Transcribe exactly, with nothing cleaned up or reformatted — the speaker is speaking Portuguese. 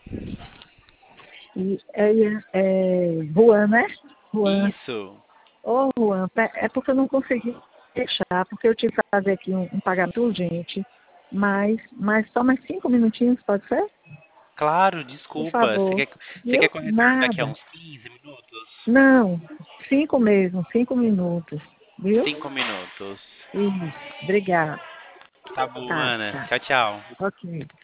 E é, é Juan, né? Juan. Isso. Ô, Juan, é porque eu não consegui fechar, porque eu tive que fazer aqui um, um pagamento urgente. Mas, mas só mais cinco minutinhos, pode ser? Claro, Por desculpa. Você favor. quer, você quer Viu? que eu retorne daqui a Nada. uns quinze minutos? Não, cinco mesmo, cinco minutos. Viu? Cinco minutos. Isso. Obrigada. Tá bom, Tá, Ana. tá. Tchau, tchau. Ok.